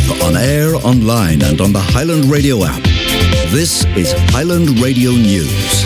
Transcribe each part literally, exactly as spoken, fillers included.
live, on air, online and on the Highland Radio app. This is Highland Radio News.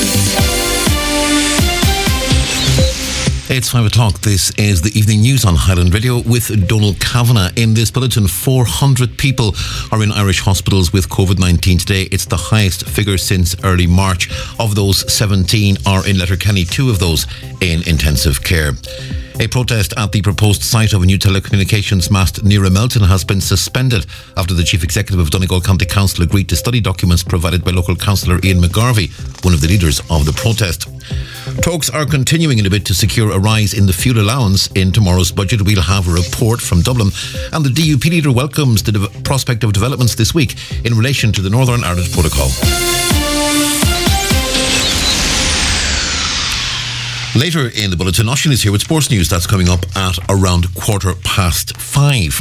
It's five o'clock. This is the evening news on Highland Radio with Donald Kavanagh. In this bulletin, four hundred people are in Irish hospitals with COVID nineteen today. It's the highest figure since early March. Of those, seventeen are in Letterkenny, two of those in intensive care. A protest at the proposed site of a new telecommunications mast near Melton has been suspended after the Chief Executive of Donegal County Council agreed to study documents provided by local councillor Ian McGarvey, one of the leaders of the protest. Talks are continuing in a bid to secure a rise in the fuel allowance. In tomorrow's budget, we'll have a report from Dublin, and the D U P leader welcomes the de- prospect of developments this week in relation to the Northern Ireland Protocol. Later in the bulletin, Oisín is here with sports news. That's coming up at around quarter past five.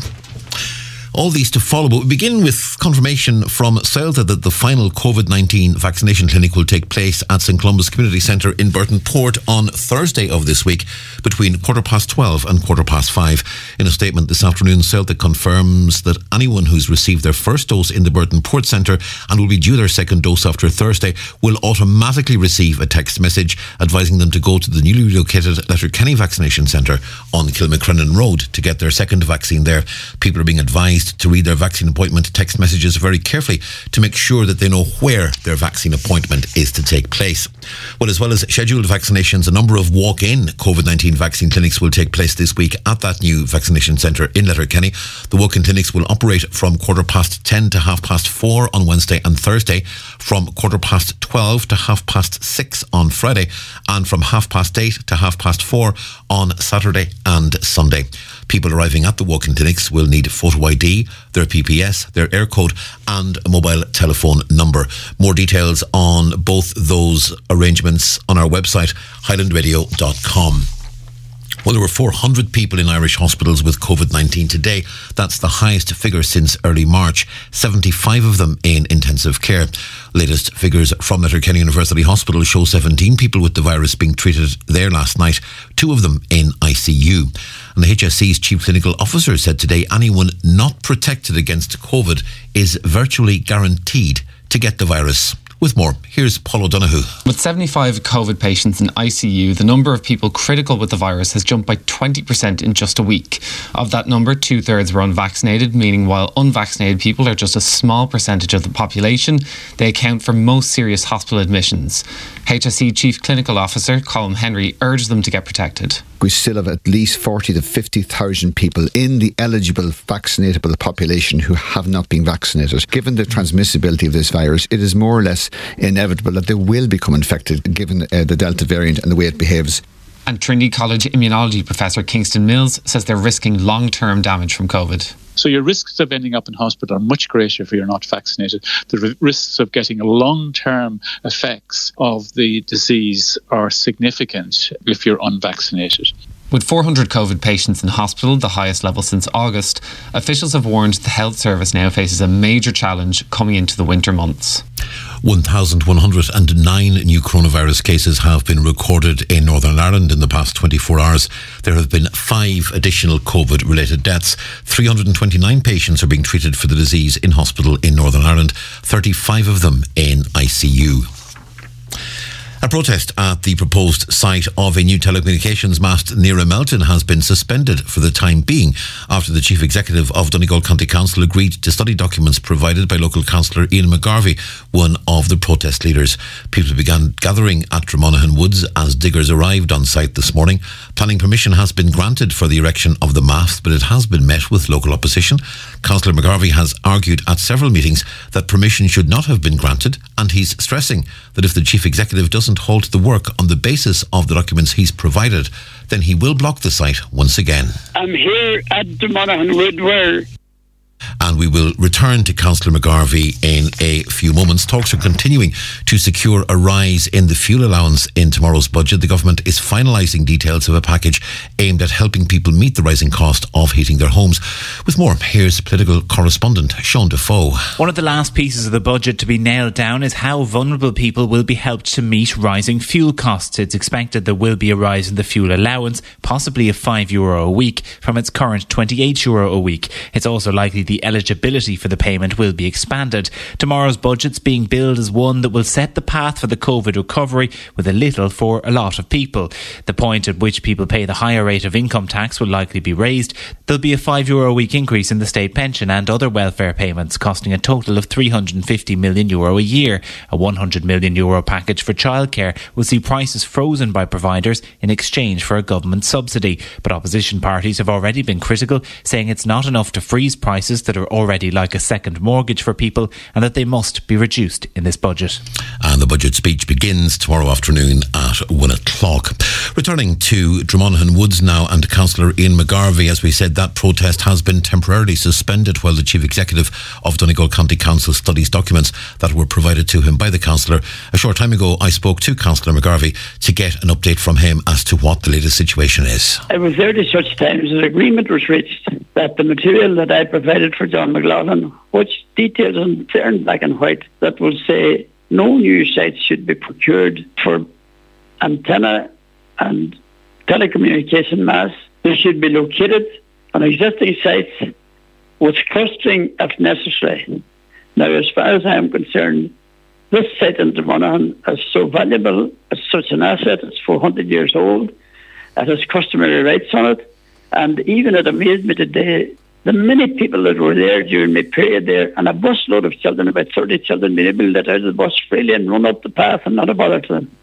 All these to follow, but we begin with confirmation from Celta that the final COVID nineteen vaccination clinic will take place at Saint Columba's Community Centre in Burton Port on Thursday of this week between quarter past twelve and quarter past five. In a statement this afternoon, Celta confirms that anyone who's received their first dose in the Burton Port Centre and will be due their second dose after Thursday will automatically receive a text message advising them to go to the newly relocated Letterkenny Vaccination Centre on Kilmacrennan Road to get their second vaccine there. People are being advised to read their vaccine appointment text messages very carefully to make sure that they know where their vaccine appointment is to take place. Well, as well as scheduled vaccinations, a number of walk-in COVID nineteen vaccine clinics will take place this week at that new vaccination centre in Letterkenny. The walk-in clinics will operate from quarter past ten to half past four on Wednesday and Thursday, from quarter past twelve to half past six on Friday, and from half past eight to half past four on Saturday and Sunday. People arriving at the walk-in clinics will need photo I D, their P P S, their air code and a mobile telephone number. More details on both those arrangements on our website, highland radio dot com. Well, there were four hundred people in Irish hospitals with COVID nineteen today. That's the highest figure since early March, seventy-five of them in intensive care. Latest figures from Letterkenny University Hospital show seventeen people with the virus being treated there last night, two of them in I C U. And the H S C's Chief Clinical Officer said today anyone not protected against COVID is virtually guaranteed to get the virus. With more, here's Paul O'Donoghue. With seventy-five COVID patients in I C U, the number of people critical with the virus has jumped by twenty percent in just a week. Of that number, two-thirds were unvaccinated, meaning while unvaccinated people are just a small percentage of the population, they account for most serious hospital admissions. H S C Chief Clinical Officer Colm Henry urged them to get protected. We still have at least forty to fifty thousand people in the eligible vaccinatable population who have not been vaccinated. Given the transmissibility of this virus, it is more or less inevitable that they will become infected given uh, the Delta variant and the way it behaves. And Trinity College immunology professor Kingston Mills says they're risking long-term damage from COVID. So your risks of ending up in hospital are much greater if you're not vaccinated. The risks of getting long-term effects of the disease are significant if you're unvaccinated. With four hundred COVID patients in hospital, the highest level since August, officials have warned the health service now faces a major challenge coming into the winter months. one thousand one hundred nine new coronavirus cases have been recorded in Northern Ireland in the past twenty-four hours. There have been five additional COVID-related deaths. three hundred twenty-nine patients are being treated for the disease in hospital in Northern Ireland, thirty-five of them in I C U. A protest at the proposed site of a new telecommunications mast near Melton has been suspended for the time being after the Chief Executive of Donegal County Council agreed to study documents provided by local councillor Ian McGarvey, one of the protest leaders. People began gathering at Drommonaghan Woods as diggers arrived on site this morning. Planning permission has been granted for the erection of the mast, but it has been met with local opposition. Councillor McGarvey has argued at several meetings that permission should not have been granted, and he's stressing that if the Chief Executive doesn't halt the work on the basis of the documents he's provided, then he will block the site once again. I'm here at Drommonaghan Wood where And we will return to Councillor McGarvey in a few moments. Talks are continuing to secure a rise in the fuel allowance in tomorrow's budget. The government is finalising details of a package aimed at helping people meet the rising cost of heating their homes. With more, here's political correspondent Sean Defoe. One of the last pieces of the budget to be nailed down is how vulnerable people will be helped to meet rising fuel costs. It's expected there will be a rise in the fuel allowance, possibly of five euro a week from its current twenty-eight euro a week. It's also likely the eligibility eligibility for the payment will be expanded. Tomorrow's budget's being billed as one that will set the path for the COVID recovery, with a little for a lot of people. The point at which people pay the higher rate of income tax will likely be raised. There'll be a five euro a week increase in the state pension and other welfare payments, costing a total of three hundred fifty million euro a year. A one hundred million euro package for childcare will see prices frozen by providers in exchange for a government subsidy. But opposition parties have already been critical, saying it's not enough to freeze prices that are already like a second mortgage for people, and that they must be reduced in this budget. And the budget speech begins tomorrow afternoon at one o'clock. Returning to Drumonaghan Woods now, and Councillor Ian McGarvey, as we said, that protest has been temporarily suspended while the Chief Executive of Donegal County Council studies documents that were provided to him by the councillor. A short time ago, I spoke to Councillor McGarvey to get an update from him as to what the latest situation is. I was there at such times as agreement was reached that the material that I provided for John McLaughlin, which details in clear and black and white, that will say no new sites should be procured for antenna and telecommunication masts. They should be located on existing sites with clustering if necessary. Now, as far as I am concerned, this site in Drumonaghan is so valuable, it's such an asset, it's four hundred years old, it has customary rights on it, and even it amazed me today, the many people that were there during my period there, and a busload of children, about thirty children, being able to let out of the bus freely and run up the path and not a bother to them.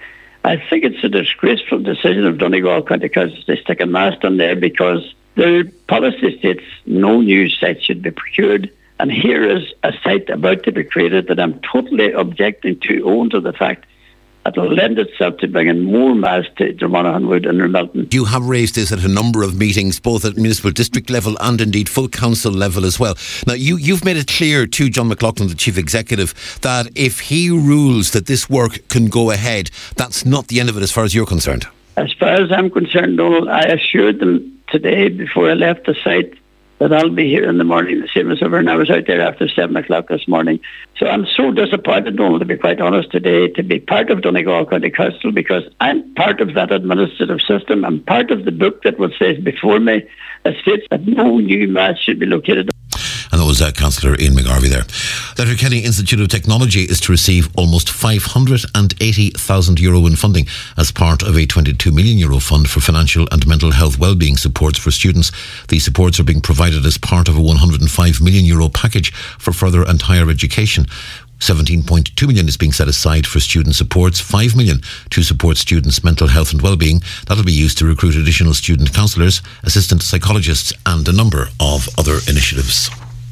I think it's a disgraceful decision of Donegal County Council to stick a mast on there, because their policy states no new site should be procured. And here is a site about to be created that I'm totally objecting to, owing to the fact that will lend itself to bringing more mass to Drumonaghan Wood and Ramelton. You have raised this at a number of meetings, both at municipal district level and indeed full council level as well. Now, you, you've made it clear to John McLaughlin, the Chief Executive, that if he rules that this work can go ahead, that's not the end of it as far as you're concerned. As far as I'm concerned, Donald, I assured them today before I left the site that I'll be here in the morning, the same as ever, and I was out there after seven o'clock this morning. So I'm so disappointed, Donald, to be quite honest today, to be part of Donegal County Council, because I'm part of that administrative system. I'm part of the book that was says before me that states that no new mast should be located. And that was uh, Councillor Ian McGarvey there. Letterkenny Institute of Technology is to receive almost five hundred eighty thousand euro in funding as part of a twenty-two million euro fund for financial and mental health wellbeing supports for students. These supports are being provided as part of a one hundred five million euro package for further and higher education. seventeen point two million is being set aside for student supports, five million to support students' mental health and wellbeing. That'll be used to recruit additional student counsellors, assistant psychologists and a number of other initiatives.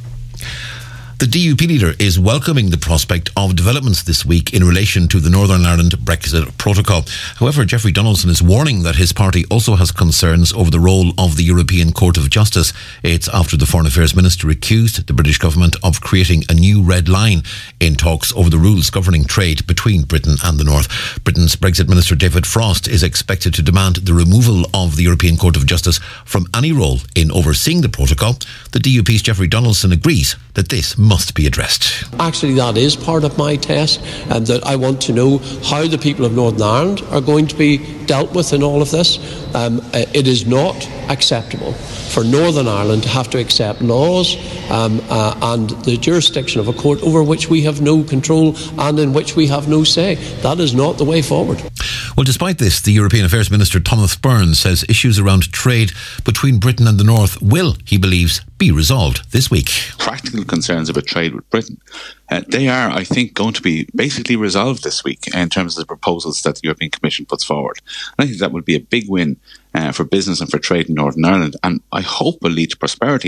The D U P leader is welcoming the prospect of developments this week in relation to the Northern Ireland Brexit Protocol. However, Jeffrey Donaldson is warning that his party also has concerns over the role of the European Court of Justice. It's after the Foreign Affairs Minister accused the British government of creating a new red line in talks over the rules governing trade between Britain and the North. Britain's Brexit Minister David Frost is expected to demand the removal of the European Court of Justice from any role in overseeing the protocol. The D U P's Jeffrey Donaldson agrees that this must be addressed. Actually, that is part of my test, and that I want to know how the people of Northern Ireland are going to be dealt with in all of this. Um, it is not acceptable for Northern Ireland to have to accept laws um, uh, and the jurisdiction of a court over which we have no control and in which we have no say. That is not the way forward. Well, despite this, the European Affairs Minister Thomas Byrne says issues around trade between Britain and the North will, he believes, be resolved this week. Practical concerns about trade with Britain, uh, they are, I think, going to be basically resolved this week in terms of the proposals that the European Commission puts forward. And I think that would be a big win uh, for business and for trade in Northern Ireland, and I hope will lead to prosperity.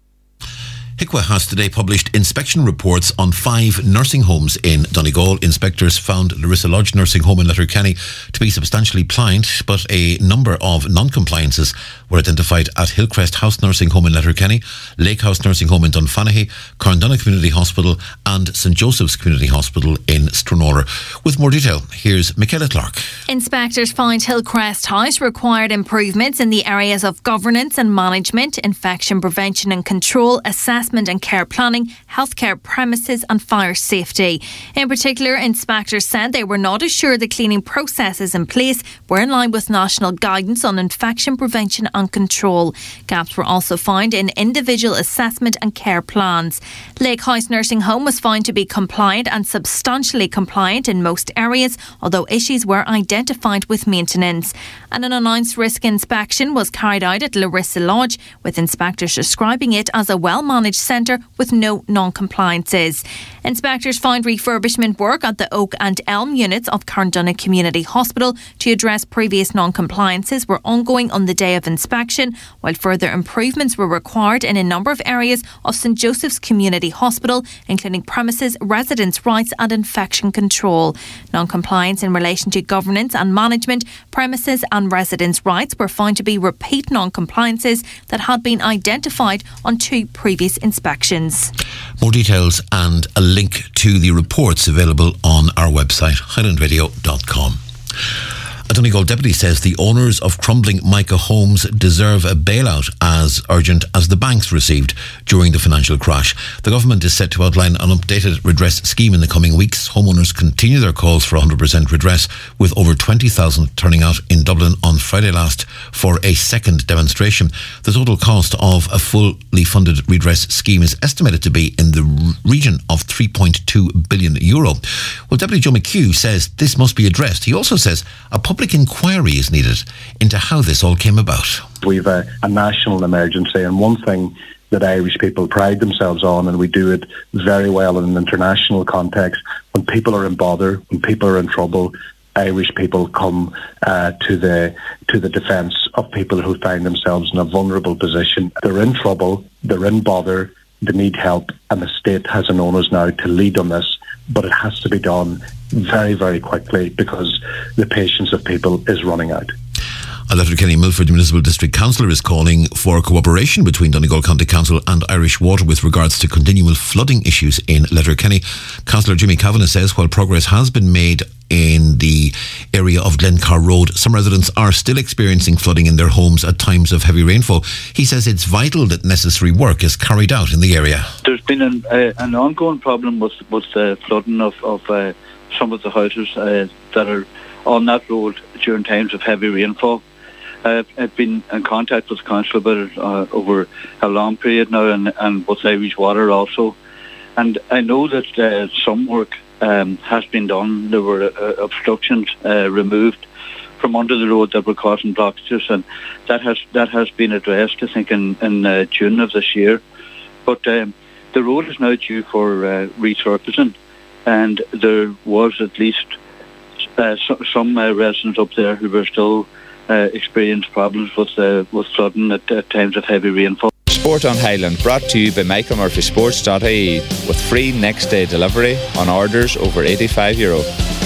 H I C W A has today published inspection reports on five nursing homes in Donegal. Inspectors found Larissa Lodge Nursing Home in Letterkenny to be substantially pliant, but a number of non-compliances were identified at Hillcrest House Nursing Home in Letterkenny, Lake House Nursing Home in Dunfanaghy, Carndonagh Community Hospital and St Joseph's Community Hospital in Stranraer. With more detail, here's Michaela Clark. Inspectors find Hillcrest House required improvements in the areas of governance and management, infection prevention and control, assessment and care planning, healthcare premises and fire safety. In particular, inspectors said they were not assured the cleaning processes in place were in line with national guidance on infection prevention and control. Gaps were also found in individual assessment and care plans. Lake House Nursing Home was found to be compliant and substantially compliant in most areas, although issues were identified with maintenance. And an announced risk inspection was carried out at Larissa Lodge, with inspectors describing it as a well-managed centre with no non-compliances. Inspectors found refurbishment work at the Oak and Elm units of Carndonagh Community Hospital to address previous non-compliances were ongoing on the day of inspection, while further improvements were required in a number of areas of St Joseph's Community Hospital, including premises, residents' rights and infection control. Non-compliance in relation to governance and management, premises and residents' rights were found to be repeat non-compliances that had been identified on two previous inspections. More details and a link to the reports available on our website, highland radio dot com. A Donegal deputy says the owners of crumbling Micah homes deserve a bailout as urgent as the banks received during the financial crash. The government is set to outline an updated redress scheme in the coming weeks. Homeowners continue their calls for one hundred percent redress, with over twenty thousand turning out in Dublin on Friday last for a second demonstration. The total cost of a fully funded redress scheme is estimated to be in the region of three point two billion euro. Well, Deputy Joe McHugh says this must be addressed. He also says a public inquiry is needed into how this all came about. We've a, a national emergency, and one thing that Irish people pride themselves on, and we do it very well in an international context, when people are in bother, when people are in trouble, Irish people come uh, to the to the defence of people who find themselves in a vulnerable position. They're in trouble, they're in bother, they need help, and the state has an onus now to lead on this, but it has to be done very, very quickly because the patience of people is running out. A Letterkenny Milford Municipal District Councillor is calling for cooperation between Donegal County Council and Irish Water with regards to continual flooding issues in Letterkenny. Councillor Jimmy Kavanagh says while progress has been made in the area of Glencar Road, some residents are still experiencing flooding in their homes at times of heavy rainfall. He says it's vital that necessary work is carried out in the area. There's been an, uh, an ongoing problem with, with the flooding of, of uh, some of the houses uh, that are on that road during times of heavy rainfall. Uh, I've been in contact with the council about it uh, over a long period now, and, and with Irish Water also. And I know that uh, some work um, has been done. There were uh, obstructions uh, removed from under the road that were causing blockages, and that has that has been addressed, I think, in, in uh, June of this year. But um, the road is now due for uh, resurfacing, and there was at least uh, so, some uh, residents up there who were still uh, experiencing problems with uh, with flooding at, at times of heavy rainfall. Sport on Highland brought to you by Michael Murphy Sports dot I E with free next day delivery on orders over eighty-five euro.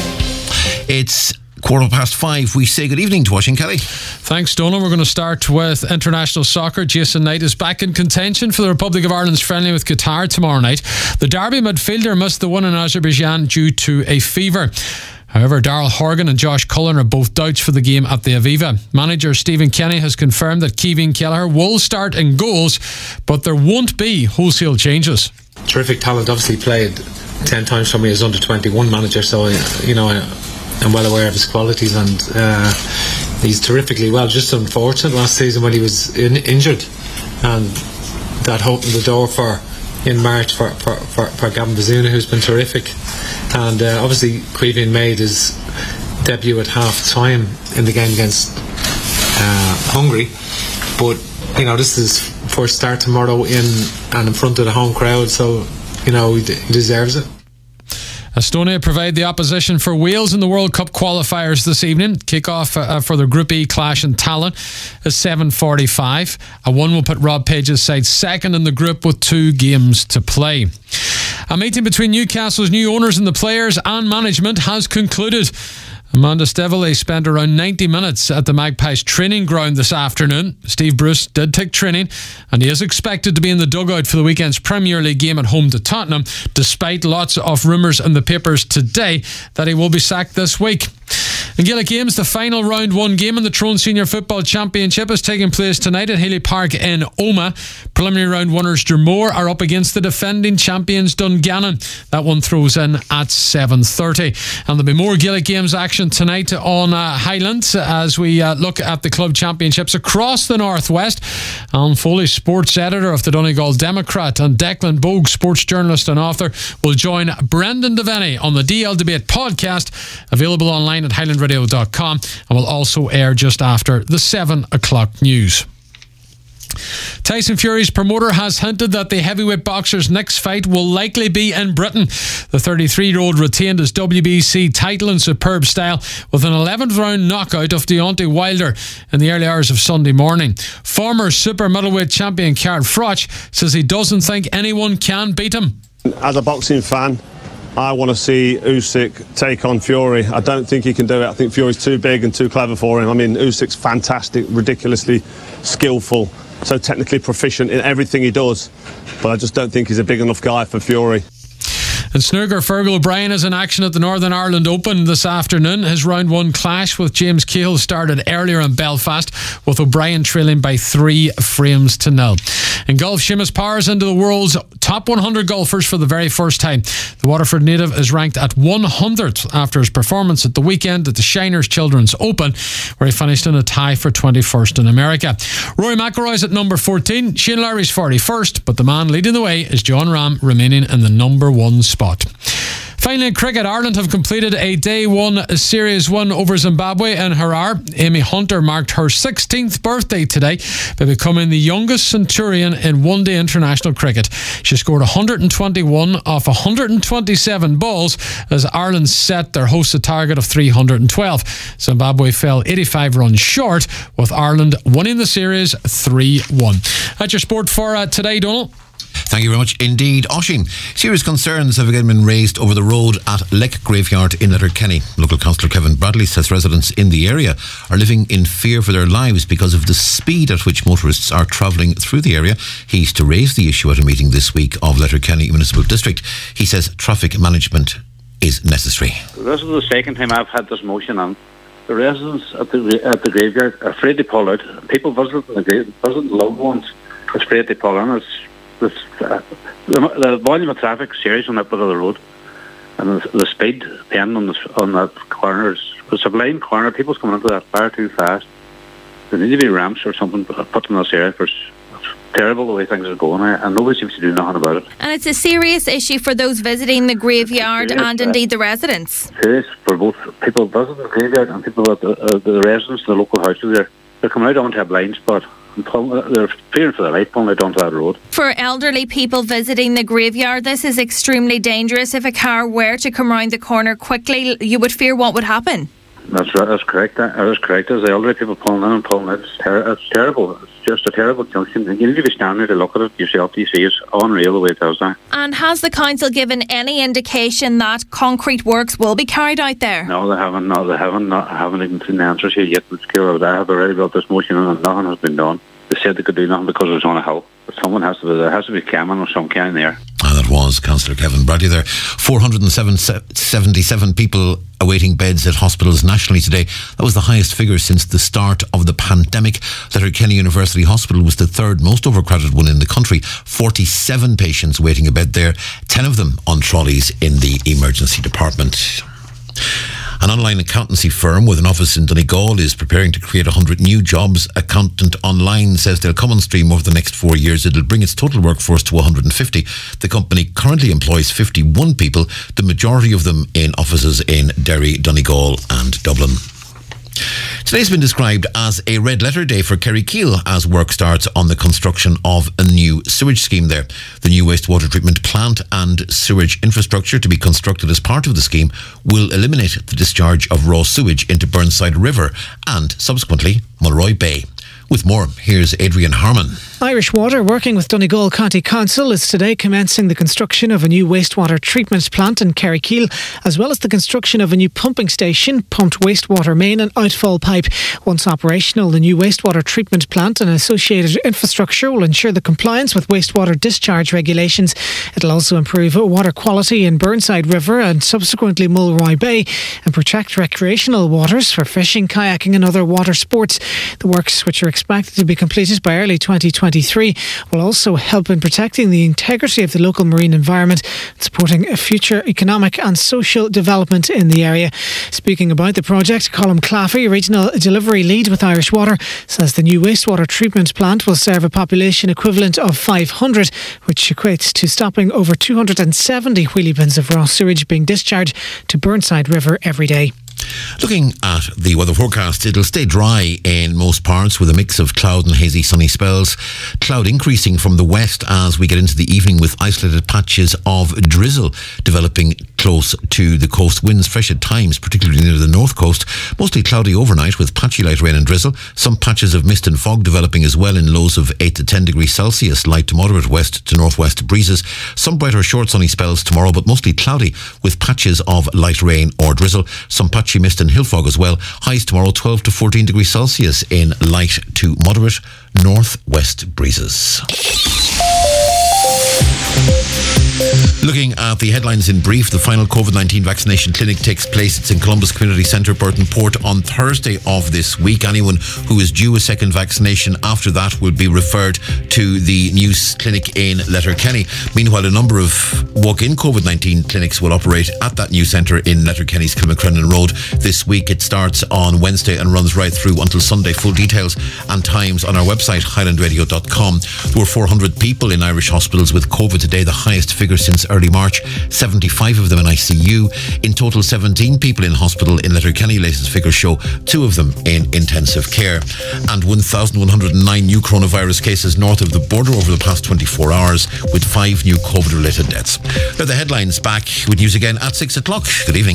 It's quarter past five. We say good evening to Washington Kelly. Thanks, Donald. We're going to start with international soccer. Jason Knight is back in contention for the Republic of Ireland's friendly with Qatar tomorrow night. The Derby midfielder missed the one in Azerbaijan due to a fever. However, Daryl Horgan and Josh Cullen are both doubts for the game at the Aviva. Manager Stephen Kenny has confirmed that Kevin Kelleher will start in goals, but there won't be wholesale changes. Terrific talent, obviously played ten times for me as under twenty-one manager, so you know I'm well aware of his qualities, and uh, he's terrifically well. Just unfortunate last season when he was in, injured, and that opened the door for in March for, for, for, for Gavin Bazuna, who's been terrific. And uh, obviously Queven made his debut at half time in the game against uh, Hungary, but you know this is his first start tomorrow in and in front of the home crowd, so you know he, d- he deserves it. Estonia provide the opposition for Wales in the World Cup qualifiers this evening. Kick-off uh, for the Group E clash in Tallinn is seven forty-five. A one will put Rob Page's side second in the group with two games to play. A meeting between Newcastle's new owners and the players and management has concluded. Amanda Steveley spent around ninety minutes at the Magpies training ground this afternoon. Steve Bruce did take training, and he is expected to be in the dugout for the weekend's Premier League game at home to Tottenham, despite lots of rumours in the papers today that he will be sacked this week. In Gaelic Games, the final round one game in the Tyrone Senior Football Championship is taking place tonight at Healy Park in Omagh. Preliminary round winners Dromore are up against the defending champions Dungannon. That one throws in at seven thirty. And there'll be more Gaelic Games action tonight on uh, Highland as we uh, look at the club championships across the Northwest. Alan Foley, sports editor of the Donegal Democrat, and Declan Bogue, sports journalist and author, will join Brendan Devaney on the D L Debate podcast, available online at highland radio dot com, and will also air just after the seven o'clock news. Tyson Fury's promoter has hinted that the heavyweight boxer's next fight will likely be in Britain. The thirty-three-year-old retained his W B C title in superb style with an eleventh round knockout of Deontay Wilder in the early hours of Sunday morning. Former super middleweight champion Carl Froch says he doesn't think anyone can beat him. As a boxing fan, I want to see Usyk take on Fury. I don't think he can do it. I think Fury's too big and too clever for him. I mean, Usyk's fantastic, ridiculously skillful, so technically proficient in everything he does, but I just don't think he's a big enough guy for Fury. And snooker, Fergal O'Brien is in action at the Northern Ireland Open this afternoon. His round one clash with James Cahill started earlier in Belfast, with O'Brien trailing by three frames to nil. In golf, Seamus Power is into the world's top one hundred golfers for the very first time. The Waterford native is ranked at one hundredth after his performance at the weekend at the Shiners Children's Open, where he finished in a tie for twenty-first in America. Rory McIlroy is at number fourteen, Shane Lowry's forty-first, but the man leading the way is John Rahm, remaining in the number one spot. Finally, in cricket, Ireland have completed a day one series one over Zimbabwe in Harare. Amy Hunter marked her sixteenth birthday today by becoming the youngest centurion in one-day international cricket. She scored one hundred twenty-one off one hundred twenty-seven balls as Ireland set their hosts a target of three hundred twelve. Zimbabwe fell eighty-five runs short, with Ireland winning the series three one. That's your sport for uh, today, Donald. Thank you very much indeed. Oisín, serious concerns have again been raised over the road at Leck Graveyard in Letterkenny. Local councillor Kevin Bradley says residents in the area are living in fear for their lives because of the speed at which motorists are travelling through the area. He's to raise the issue at a meeting this week of Letterkenny Municipal District. He says traffic management is necessary. This is the second time I've had this motion on. The residents at the at the graveyard are afraid to pull out. People visiting the grave, visiting loved ones, are afraid to pull in. It's This, uh, the, the volume of traffic is serious on that bit of the road, and the, the speed depending on, the, on that corner is, it's a blind corner. People's coming into that far too fast. There need to be ramps or something put in this area. It's terrible the way things are going, and nobody seems to do nothing about it. And it's a serious issue for those visiting the graveyard serious, and indeed the residents. Serious for both people visiting the graveyard and people at the, uh, the residents, the local houses. They're, they're coming out onto a blind spot. They're fearing for their life pulling out onto that road. For elderly people visiting the graveyard, this is extremely dangerous. If a car were to come round the corner quickly, you would fear what would happen. That's right. That's correct. That is correct. There's the elderly people pulling in and pulling out. It's, ter- it's terrible. It's just a terrible junction. You need to be standing there to look at it yourself. You see, it's unreal the way it does that. And has the council given any indication that concrete works will be carried out there? No, they haven't. No, they haven't. Not, haven't even seen the answers here yet. I have already built this motion and nothing has been done. They said they could do nothing because it was on a hill. But someone has to be there. Has to be camming or some kind there. And that was Councillor Kevin Bradley there. four hundred seventy-seven people awaiting beds at hospitals nationally today. That was the highest figure since the start of the pandemic. Letterkenny University Hospital was the third most overcrowded one in the country. forty-seven patients waiting a bed there, ten of them on trolleys in the emergency department. An online accountancy firm with an office in Donegal is preparing to create one hundred new jobs. Accountant Online says they'll come on stream over the next four years. It'll bring its total workforce to one hundred fifty. The company currently employs fifty-one people, the majority of them in offices in Derry, Donegal and Dublin. Today's been described as a red letter day for Kerrykeel as work starts on the construction of a new sewage scheme there. The new wastewater treatment plant and sewage infrastructure to be constructed as part of the scheme will eliminate the discharge of raw sewage into Burnside River and subsequently Mulroy Bay. With more, here's Adrian Harmon. Irish Water, working with Donegal County Council, is today commencing the construction of a new wastewater treatment plant in Kerrykeele, as well as the construction of a new pumping station, pumped wastewater main and outfall pipe. Once operational, the new wastewater treatment plant and associated infrastructure will ensure the compliance with wastewater discharge regulations. It'll also improve water quality in Burnside River and subsequently Mulroy Bay and protect recreational waters for fishing, kayaking and other water sports. The works, which are expected to be completed by early twenty twenty-three, will also help in protecting the integrity of the local marine environment and supporting a future economic and social development in the area. Speaking about the project, Colm Claffey, Regional Delivery Lead with Irish Water, says the new wastewater treatment plant will serve a population equivalent of five hundred, which equates to stopping over two hundred seventy wheelie bins of raw sewage being discharged to Burnside River every day. Looking at the weather forecast, it'll stay dry in most parts with a mix of cloud and hazy sunny spells. Cloud increasing from the west as we get into the evening with isolated patches of drizzle developing close to the coast. Winds fresh at times, particularly near the north coast. Mostly cloudy overnight with patchy light rain and drizzle. Some patches of mist and fog developing as well in lows of eight to ten degrees Celsius. Light to moderate west to northwest breezes. Some brighter short sunny spells tomorrow, but mostly cloudy with patches of light rain or drizzle. Some patchy mist and hill fog as well. Highs tomorrow twelve to fourteen degrees Celsius in light to moderate northwest breezes. Looking at the headlines in brief, the final COVID nineteen vaccination clinic takes place. It's in Columbus Community Centre, Burton Port, on Thursday of this week. Anyone who is due a second vaccination after that will be referred to the new clinic in Letterkenny. Meanwhile, a number of walk-in COVID nineteen clinics will operate at that new centre in Letterkenny's Kilmacrennan Road this week. It starts on Wednesday and runs right through until Sunday. Full details and times on our website, highland radio dot com. There were four hundred people in Irish hospitals with COVID today, the highest figure since early March, seventy-five of them in I C U. In total, seventeen people in hospital in Letterkenny. Latest figures show two of them in intensive care. And one thousand one hundred nine new coronavirus cases north of the border over the past twenty-four hours, with five new COVID-related deaths. They're the headlines. Back with news again at six o'clock. Good evening.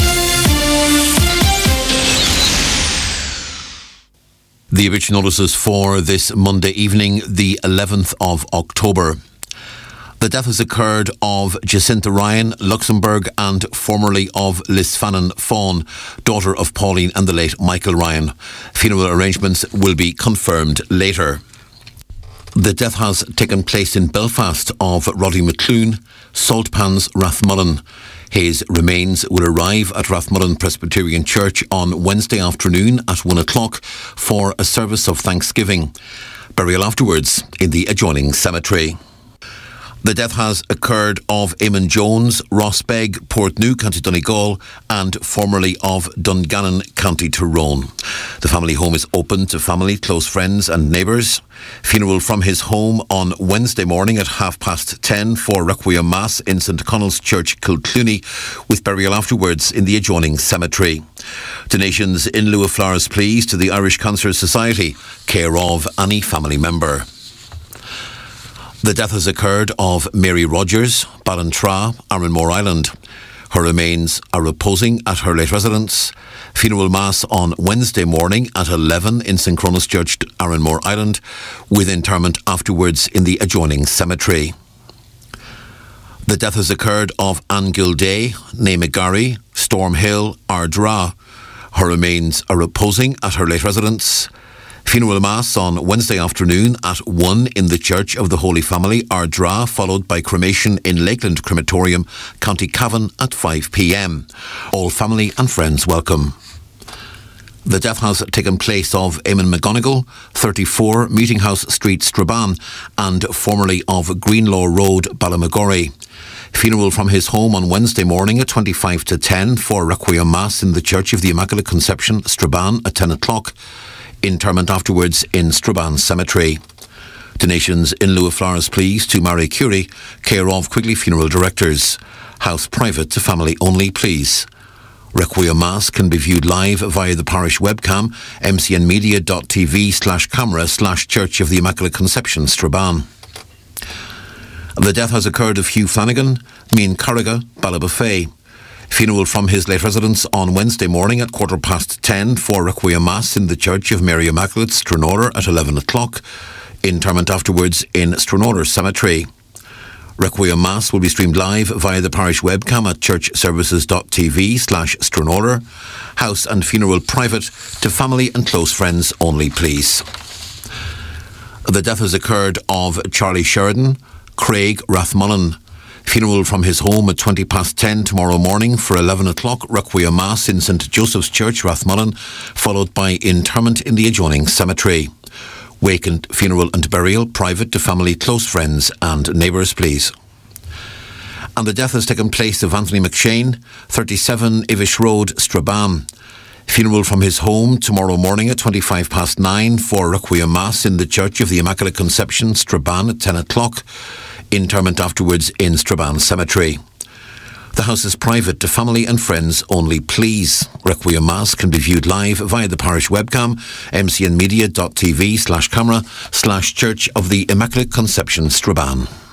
The obituary notices for this Monday evening, the eleventh of October. The death has occurred of Jacinta Ryan, Luxembourg, and formerly of Lisfannon Fawn, daughter of Pauline and the late Michael Ryan. Funeral arrangements will be confirmed later. The death has taken place in Belfast of Roddy McClune, Saltpans, Rathmullen. His remains will arrive at Rathmullen Presbyterian Church on Wednesday afternoon at one o'clock for a service of thanksgiving. Burial afterwards in the adjoining cemetery. The death has occurred of Eamon Jones, Rossbeg, Portneuf, County Donegal, and formerly of Dungannon, County Tyrone. The family home is open to family, close friends and neighbours. Funeral from his home on Wednesday morning at half past ten for Requiem Mass in St Connell's Church, Kilclooney, with burial afterwards in the adjoining cemetery. Donations in lieu of flowers, please, to the Irish Cancer Society, care of any family member. The death has occurred of Mary Rogers, Ballantrae, Arranmore Island. Her remains are reposing at her late residence. Funeral Mass on Wednesday morning at eleven in Saint Cronus Church, Arranmore Island, with interment afterwards in the adjoining cemetery. The death has occurred of Anne Gilday, Nae McGarry, Storm Hill, Ardra. Her remains are reposing at her late residence. Funeral Mass on Wednesday afternoon at one in the Church of the Holy Family, Ardra, followed by cremation in Lakeland Crematorium, County Cavan at five p.m. All family and friends welcome. The death has taken place of Eamon McGonigal, thirty-four, Meeting House Street, Strabane, and formerly of Greenlaw Road, Ballamagorry. Funeral from his home on Wednesday morning at twenty-five to ten for Requiem Mass in the Church of the Immaculate Conception, Strabane, at ten o'clock. Interment afterwards in Strabane Cemetery. Donations in lieu of flowers, please, to Marie Curie, care of Quigley Funeral Directors. House private to family only, please. Requiem Mass can be viewed live via the parish webcam, mcnmedia.tv slash camera slash Church of the Immaculate Conception, Strabane. The death has occurred of Hugh Flanagan, Mean Corriga, Ballabafay. Funeral from his late residence on Wednesday morning at quarter past ten for Requiem Mass in the Church of Mary Immaculate, Stranora at eleven o'clock. Interment afterwards in Stranora Cemetery. Requiem Mass will be streamed live via the parish webcam at churchservices.tv slash Stranora. House and funeral private, to family and close friends only, please. The death has occurred of Charlie Sheridan, Craig Rathmullen. Funeral from his home at twenty past ten tomorrow morning for eleven o'clock. Requiem Mass in St Joseph's Church, Rathmullen, followed by interment in the adjoining cemetery. Wake and funeral and burial private to family, close friends and neighbours, please. And the death has taken place of Anthony McShane, thirty-seven Ivish Road, Strabane. Funeral from his home tomorrow morning at twenty-five past nine for Requiem Mass in the Church of the Immaculate Conception, Strabane at ten o'clock. Interment afterwards in Strabane Cemetery. The house is private to family and friends only, please. Requiem Mass can be viewed live via the parish webcam, mcnmedia.tv slash camera slash Church of the Immaculate Conception, Strabane.